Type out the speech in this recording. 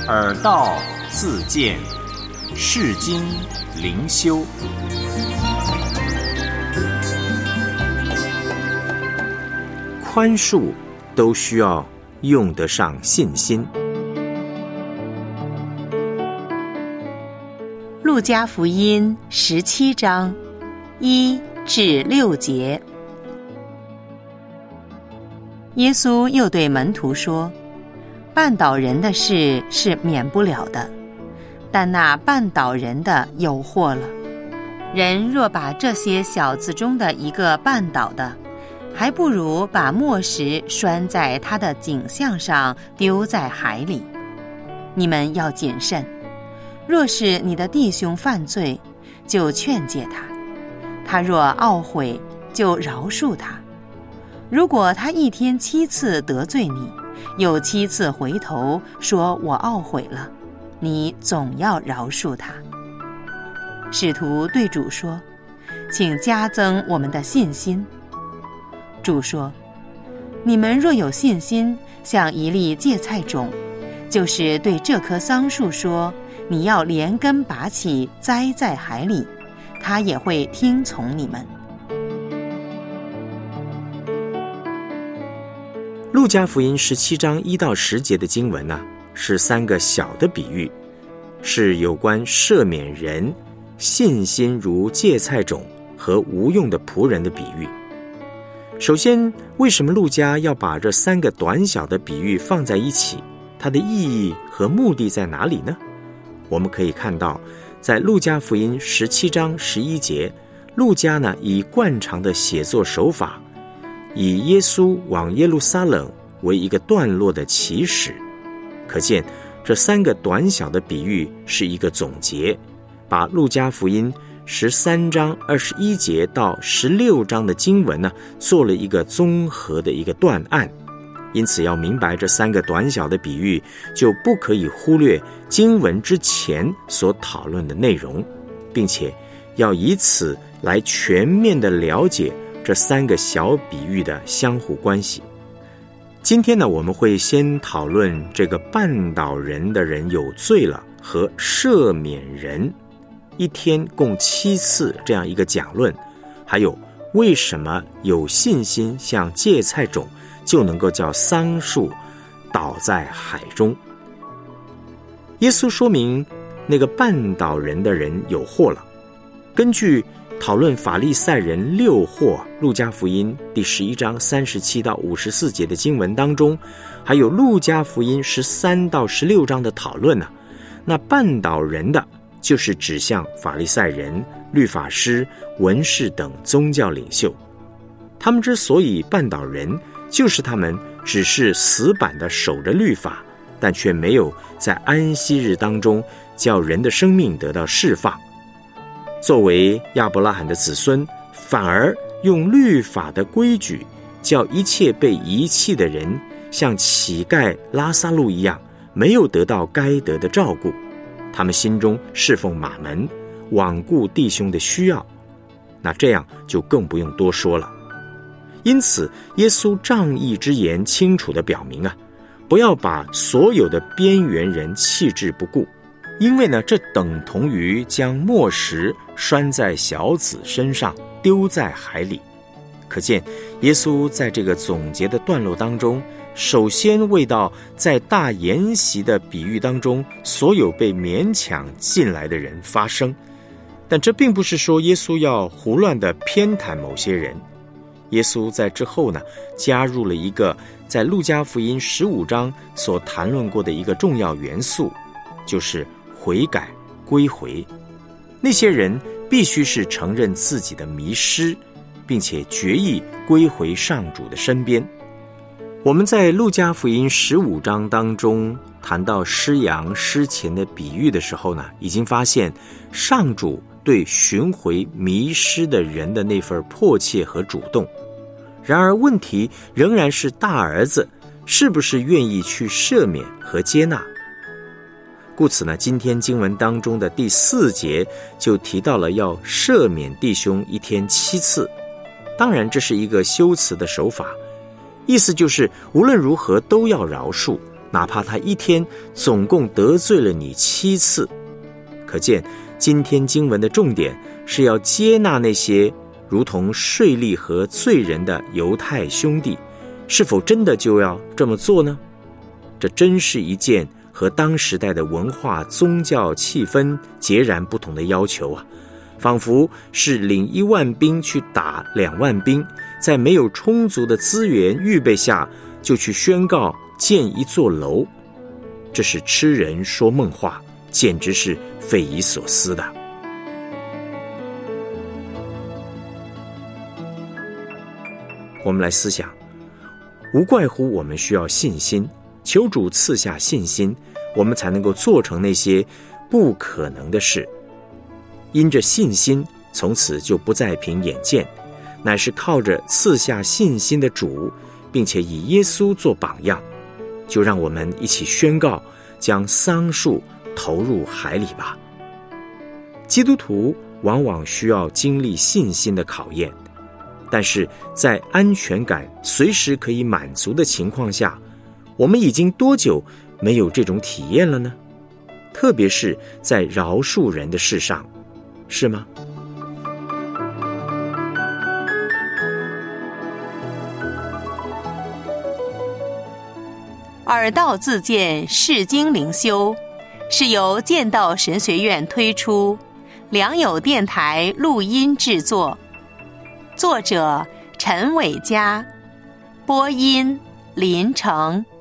耳道自见，世经灵修。宽恕都需要用得上信心。 路加福音17章1至6节。耶稣又对门徒说，绊倒人的事是免不了的，但那绊倒人的有祸了。人若把这些小子中的一个绊倒的，还不如把磨石拴在他的颈项上，丢在海里。你们要谨慎，若是你的弟兄犯罪，就劝诫他；他若懊悔，就饶恕他。如果他一天7次得罪你，又7次回头说我懊悔了，你总要饶恕他。使徒对主说，请加增我们的信心。主说，你们若有信心，像一粒芥菜种，就是对这棵桑树说，你要连根拔起，栽在海里，他也会听从你们。 路加福音17章1到10节的经文呢，是3个小的比喻，是有关赦免人、信心如芥菜种和无用的仆人的比喻。首先，为什么路加要把这3个短小的比喻放在一起？它的意义和目的在哪里呢？我们可以看到，在路加福音17章11节，路加呢以惯常的写作手法，以耶稣往耶路撒冷为一个段落的起始。可见这3个短小的比喻是一个总结，把路加福音13章21节到16章的经文呢，做了一个综合的一个断案。因此要明白这3个短小的比喻，就不可以忽略经文之前所讨论的内容，并且要以此来全面的了解这3个小比喻的相互关系。今天呢，我们会先讨论这个绊倒人的人有罪了和赦免人一天共7次这样一个讲论，还有为什么有信心像芥菜种就能够叫桑树倒在海中。耶稣说明那个绊倒人的人有祸了。根据讨论法利赛人6祸，路加福音第11章37到54节的经文当中，还有路加福音13到16章的讨论呢，那绊倒人的就是指向法利赛人、律法师、文士等宗教领袖。他们之所以绊倒人，就是他们只是死板地守着律法，但却没有在安息日当中叫人的生命得到释放。作为亚伯拉罕的子孙，反而用律法的规矩叫一切被遗弃的人像乞丐拉撒路一样，没有得到该得的照顾。他们心中侍奉马门，罔顾弟兄的需要，那这样就更不用多说了。因此耶稣仗义之言清楚地表明不要把所有的边缘人弃之不顾，因为呢，这等同于将磨石拴在小子身上，丢在海里。可见耶稣在这个总结的段落当中，首先为到在大筵席的比喻当中所有被勉强进来的人发声，但这并不是说耶稣要胡乱的偏袒某些人。耶稣在之后呢，加入了一个在路加福音15章所谈论过的一个重要元素，就是悔改归回。那些人必须是承认自己的迷失，并且决意归回上主的身边。我们在路加福音15章当中谈到失羊失钱的比喻的时候呢，已经发现上主对寻回迷失的人的那份迫切和主动。然而问题仍然是大儿子是不是愿意去赦免和接纳。故此呢，今天经文当中的第4节就提到了要赦免弟兄一天7次。当然这是一个修辞的手法，意思就是无论如何都要饶恕， 哪怕他一天总共得罪了你7次。可见今天经文的重点是要接纳那些如同税吏和罪人的犹太兄弟，是否真的就要这么做呢？这真是一件和当时代的文化宗教气氛截然不同的要求啊！仿佛是领1万兵去打2万兵，在没有充足的资源预备下，就去宣告建一座楼。这是痴人说梦话，简直是匪夷所思的。我们来思想，无怪乎我们需要信心，求主赐下信心，我们才能够做成那些不可能的事。因着信心，从此就不再凭眼见，乃是靠着赐下信心的主，并且以耶稣做榜样。就让我们一起宣告，将桑树投入海里吧。基督徒往往需要经历信心的考验，但是在安全感随时可以满足的情况下，我们已经多久没有这种体验了呢？特别是在饶恕人的事上，是吗？ 耳道自荐释经灵修是由剑道神学院推出，良友电台录音制作，作者陈伟嘉，播音林成。